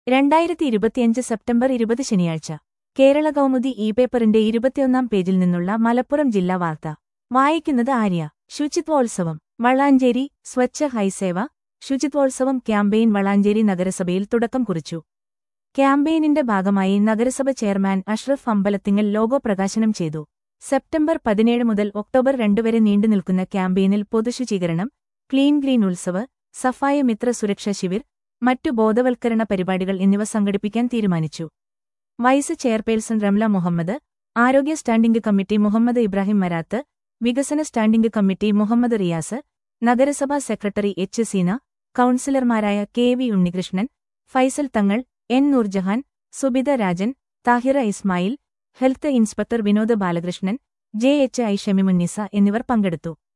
2025 September 20 ശനിയാഴ്ച കേരള കൗമുദി ഇ-പേപ്പറിന്റെ 21-ാം പേജിൽ നിന്നുള്ള മലപ്പുറം ജില്ലാ വാർത്ത വായിക്കുന്നത് ആര്യ. ശുചിത്വോത്സവം വളാഞ്ചേരി സ്വച്ഛ ഹൈസേവ ശുചിത്വോത്സവം ക്യാമ്പയിൻ വളാഞ്ചേരി നഗരസഭയിൽ തുടക്കം കുറിച്ചു. ക്യാമ്പയിനിന്റെ ഭാഗമായി നഗരസഭ ചെയർമാൻ അഷ്റഫ് അമ്പലത്തിങ്ങൽ ലോഗോ പ്രകാശനം ചെയ്തു. സെപ്റ്റംബർ 17 മുതൽ ഒക്ടോബർ 2 വരെ നീണ്ടുനിൽക്കുന്ന ക്യാമ്പയിനിൽ പൊതുശുചീകരണം, ക്ലീൻ ഗ്രീൻ ഉത്സവ്, സഫായ മിത്ര സുരക്ഷാ ശിബിർ, മറ്റു ബോധവൽക്കരണ പരിപാടികൾ എന്നിവ സംഘടിപ്പിക്കാൻ തീരുമാനിച്ചു. വൈസ് ചെയർപേഴ്സൺ റംല മുഹമ്മദ്, ആരോഗ്യ സ്റ്റാൻഡിംഗ് കമ്മിറ്റി മുഹമ്മദ് ഇബ്രാഹിം മരാത്ത്, വികസന സ്റ്റാൻഡിംഗ് കമ്മിറ്റി മുഹമ്മദ് റിയാസ്, നഗരസഭാ സെക്രട്ടറി എച്ച് സീന, കൌൺസിലർമാരായ K V Unnikrishnan, Faisal Thangal, N Noorjahan, Subitha Rajan, Tahira Ismail, health inspector Vinod Balakrishnan, J H I Shamimunnisa എന്നിവർ പങ്കെടുത്തു.